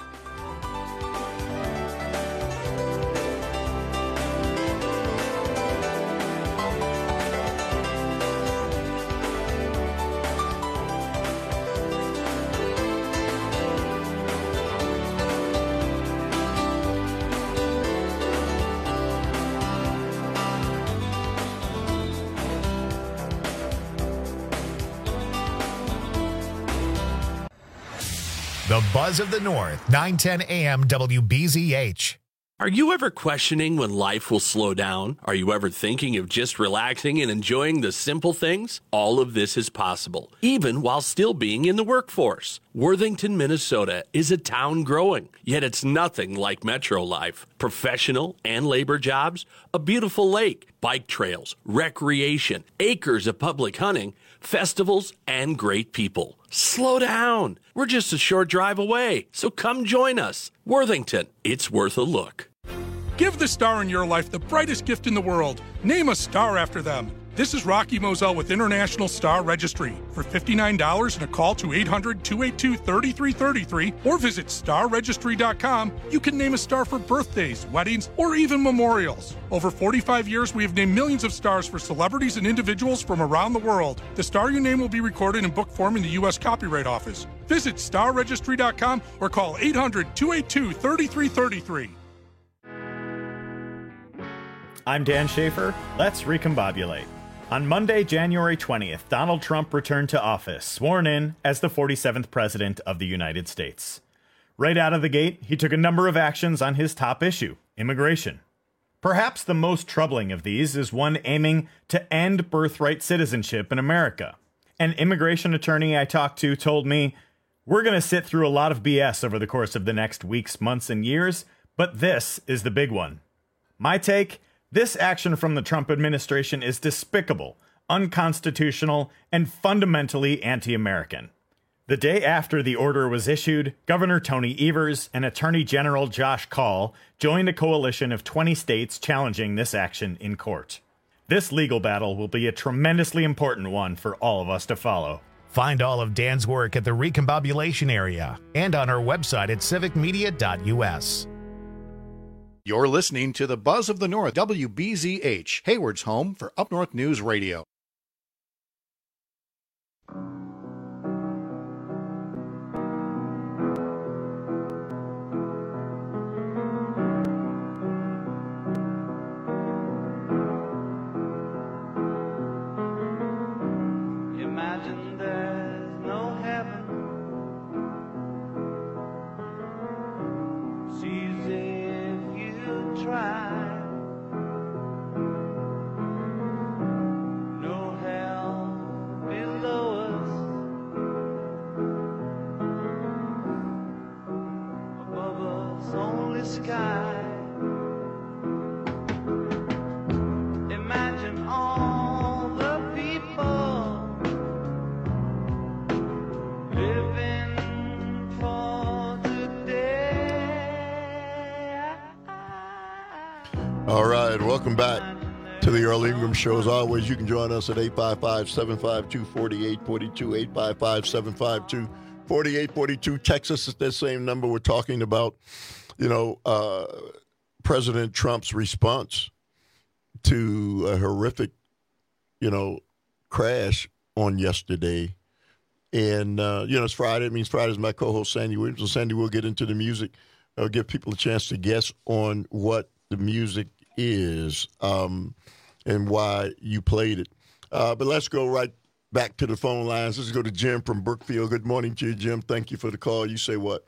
The Buzz of the North, nine ten A M W B Z H. Are you ever questioning when life will slow down? Are you ever thinking of just relaxing and enjoying the simple things? All of this is possible, even while still being in the workforce. Worthington, Minnesota is a town growing, yet it's nothing like metro life. Professional and labor jobs, a beautiful lake, bike trails, recreation, acres of public hunting, festivals, and great people. Slow down. We're just a short drive away, so come join us. Worthington, it's worth a look. Give the star in your life the brightest gift in the world. Name a star after them. This is Rocky Moselle with International Star Registry. For fifty-nine dollars and a call to eight hundred, two eight two, three three three three or visit star registry dot com, you can name a star for birthdays, weddings, or even memorials. Over forty-five years, we have named millions of stars for celebrities and individuals from around the world. The star you name will be recorded in book form in the U S Copyright Office. Visit star registry dot com or call eight hundred, two eight two, three three three three. I'm Dan Schaefer. Let's recombobulate. On Monday, January twentieth, Donald Trump returned to office, sworn in as the forty-seventh President of the United States. Right out of the gate, he took a number of actions on his top issue, immigration. Perhaps the most troubling of these is one aiming to end birthright citizenship in America. An immigration attorney I talked to told me, "We're going to sit through a lot of B S over the course of the next weeks, months, and years, but this is the big one." My take? This action from the Trump administration is despicable, unconstitutional, and fundamentally anti-American. The day after the order was issued, Governor Tony Evers and Attorney General Josh Kaul joined a coalition of twenty states challenging this action in court. This legal battle will be a tremendously important one for all of us to follow. Find all of Dan's work at the Recombobulation Area and on our website at civic media dot u s. You're listening to the Buzz of the North, W B Z H, Hayward's home for Up North News Radio. Imagine there's no heaven. Sees if you try. No hell below us. Above us only sky. Imagine all the people living for today. All right, welcome back to the Earl Ingram Show. As always, you can join us at eight five five, seven five two, four eight four two, eight five five, seven five two, four eight four two. Text us at that same number. We're talking about, you know, uh, President Trump's response to a horrific, you know, crash on yesterday. And, uh, you know, it's Friday. It means Friday's my co-host, Sandy Williams. So, Sandy, we'll get into the music. I'll give people a chance to guess on what the music is um, and why you played it. Uh, but let's go right back to the phone lines. Let's go to Jim from Brookfield. Good morning to you, Jim. Thank you for the call. You say what?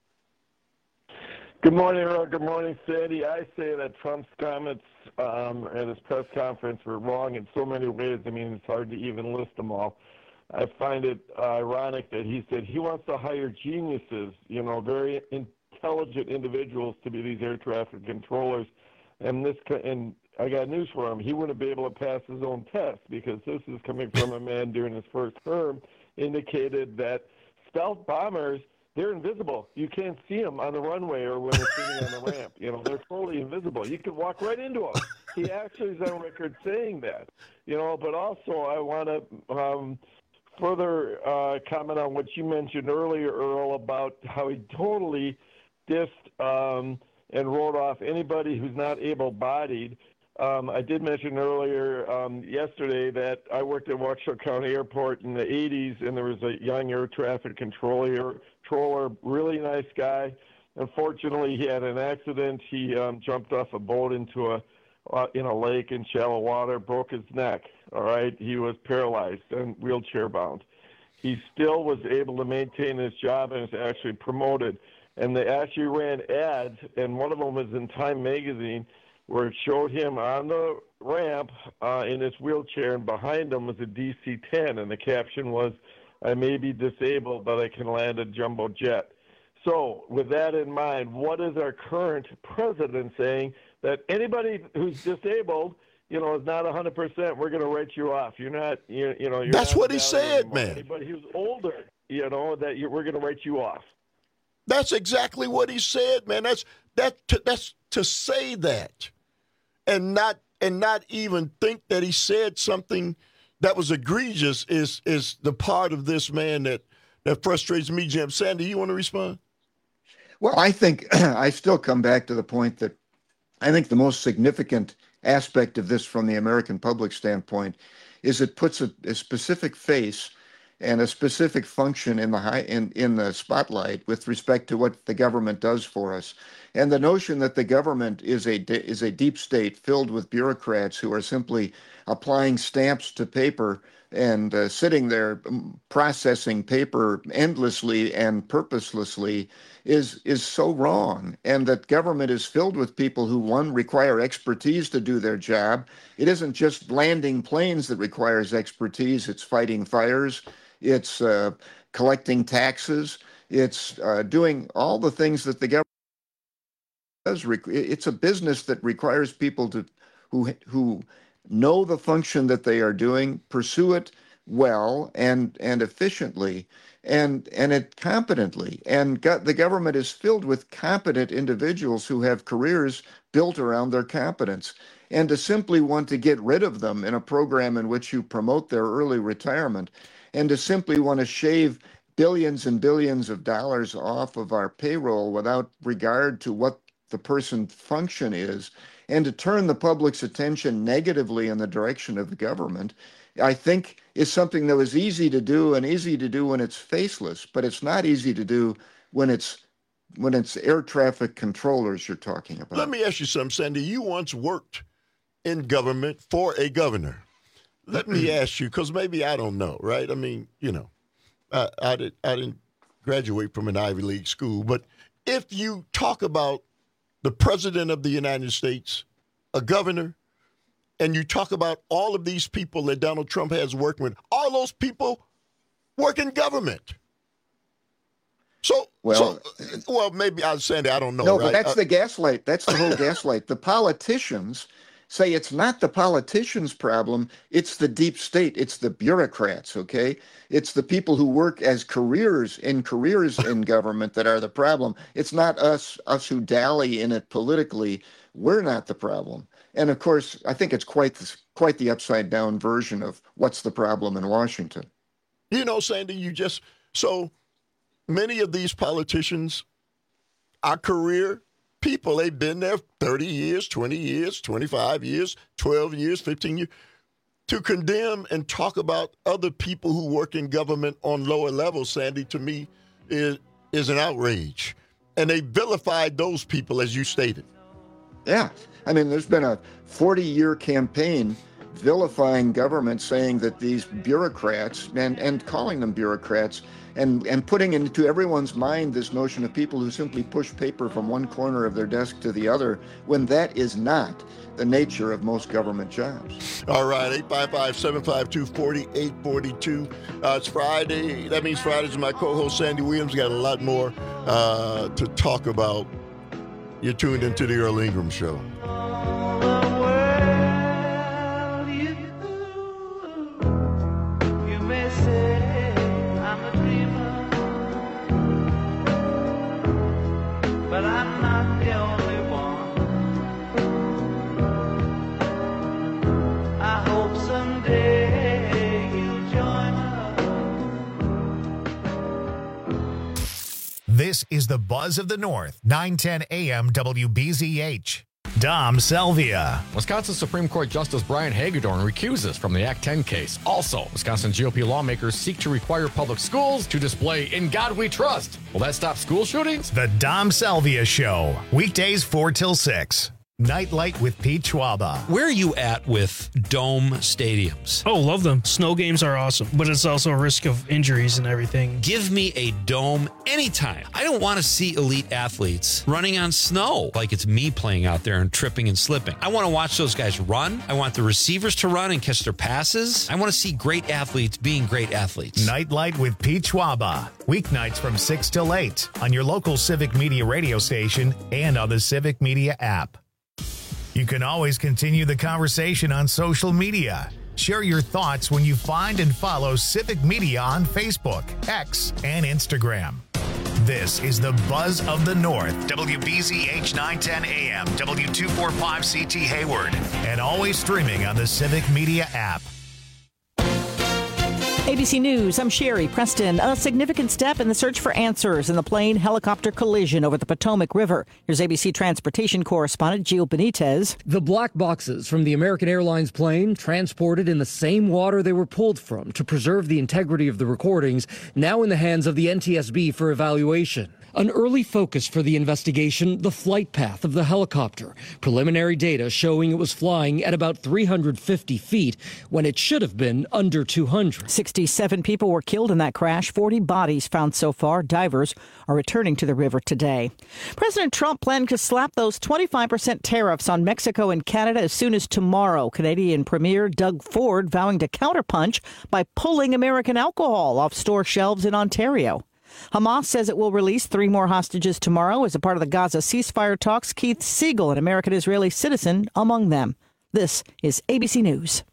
Good morning, Earl. Good morning, Sandy. I say that Trump's comments um, at his press conference were wrong in so many ways. I mean, it's hard to even list them all. I find it uh, ironic that he said he wants to hire geniuses, you know, very intelligent individuals to be these air traffic controllers. And this, and I got news for him. He wouldn't be able to pass his own test because this is coming from a man during his first term indicated that stealth bombers, they're invisible. You can't see them on the runway or when they're sitting on the ramp. You know, they're totally invisible. You can walk right into them. He actually is on record saying that. You know, but also I want to um, further uh, comment on what you mentioned earlier, Earl, about how he totally dissed um, and wrote off anybody who's not able-bodied. Um, I did mention earlier um, yesterday that I worked at Waukesha County Airport in the eighties, and there was a young air traffic controller, controller really nice guy. Unfortunately, he had an accident. He um, jumped off a boat into a uh, in a lake in shallow water, broke his neck. All right, he was paralyzed and wheelchair-bound. He still was able to maintain his job and was actually promoted. And they actually ran ads, and one of them was in Time magazine, where it showed him on the ramp uh, in his wheelchair, and behind him was a D C ten, and the caption was, "I may be disabled, but I can land a jumbo jet." So with that in mind, what is our current president saying? That anybody who's disabled, you know, is not one hundred percent, we're going to write you off. You're not, you, you know, you're That's not what he said, anymore. man. Anybody who's older, you know, that you, we're going to write you off. That's exactly what he said, man. That's that. To, that's to say that, and not and not even think that he said something that was egregious is is the part of this man that, that frustrates me, Jim. Sandy, you want to respond? Well, I think I still come back to the point that I think the most significant aspect of this from the American public standpoint is it puts a, a specific face and a specific function in the high in, in the spotlight with respect to what the government does for us. And the notion that the government is a is a deep state filled with bureaucrats who are simply applying stamps to paper and uh, sitting there processing paper endlessly and purposelessly is is so wrong. And that government is filled with people who, one, require expertise to do their job. It isn't just landing planes that requires expertise. It's fighting fires. It's uh, collecting taxes. It's uh, doing all the things that the government does. It's a business that requires people to who who know the function that they are doing, pursue it well and and efficiently, and and it competently. And got, the government is filled with competent individuals who have careers built around their competence. And to simply want to get rid of them in a program in which you promote their early retirement, and to simply want to shave billions and billions of dollars off of our payroll without regard to what the person's function is, and to turn the public's attention negatively in the direction of the government, I think is something that was easy to do and easy to do when it's faceless, but it's not easy to do when it's when it's air traffic controllers you're talking about. Let me ask you something, Sandy. You once worked in government for a governor. Let me ask you, because maybe I don't know, right? I mean, you know, I, I, did, I didn't graduate from an Ivy League school, but if you talk about the president of the United States, a governor, and you talk about all of these people that Donald Trump has working with, all those people work in government. So, well, so, well, maybe I was saying that, I don't know. No, right? but that's uh, the gaslight. That's the whole gaslight. The politicians say it's not the politicians' problem. It's the deep state. It's the bureaucrats, okay? It's the people who work as careers in careers in government that are the problem. It's not us, us who dally in it politically. We're not the problem. And of course, I think it's quite the, quite the upside down version of what's the problem in Washington. You know, Sandy, you just, so many of these politicians are career people. They've been there thirty years, twenty years, twenty-five years, twelve years, fifteen years. To condemn and talk about other people who work in government on lower levels, Sandy, to me, is, is an outrage. And they vilified those people, as you stated. Yeah. I mean, there's been a forty-year campaign vilifying government, saying that these bureaucrats, and, and calling them bureaucrats, and, and putting into everyone's mind this notion of people who simply push paper from one corner of their desk to the other, when that is not the nature of most government jobs. All right, eight five five, seven five two, four eight four two. Uh, it's Friday. That means Friday's my co-host, Sandy Williams. Got a lot more uh, to talk about. You're tuned into the Earl Ingram Show. But I'm not the only one. I hope someday you'll join us. This is the Buzz of the North, nine ten A M W B Z H. Dom Salvia. Wisconsin Supreme Court Justice Brian Hagedorn recuses from the Act ten case. Also, Wisconsin G O P lawmakers seek to require public schools to display "In God We Trust." Will that stop school shootings? The Dom Salvia Show. Weekdays four till six. Nightlight with Pete Schwaba. Where are you at with dome stadiums? Oh, love them. Snow games are awesome, but it's also a risk of injuries and everything. Give me a dome anytime. I don't want to see elite athletes running on snow like it's me playing out there and tripping and slipping. I want to watch those guys run. I want the receivers to run and catch their passes. I want to see great athletes being great athletes. Nightlight with Pete Schwaba. Weeknights from six till eight on your local Civic Media radio station and on the Civic Media app. You can always continue the conversation on social media. Share your thoughts when you find and follow Civic Media on Facebook, X, and Instagram. This is the Buzz of the North. W B Z H nine ten A M, W two forty-five C T Hayward, and always streaming on the Civic Media app. A B C News, I'm Sherry Preston. A significant step in the search for answers in the plane-helicopter collision over the Potomac River. Here's A B C transportation correspondent Gio Benitez. The black boxes from the American Airlines plane, transported in the same water they were pulled from to preserve the integrity of the recordings, now in the hands of the N T S B for evaluation. An early focus for the investigation, the flight path of the helicopter. Preliminary data showing it was flying at about three hundred fifty feet when it should have been under two hundred. sixty-seven people were killed in that crash, forty bodies found so far. Divers are returning to the river today. President Trump planned to slap those twenty-five percent tariffs on Mexico and Canada as soon as tomorrow. Canadian Premier Doug Ford vowing to counterpunch by pulling American alcohol off store shelves in Ontario. Hamas says it will release three more hostages tomorrow as a part of the Gaza ceasefire talks. Keith Siegel, an American-Israeli citizen, among them. This is A B C News.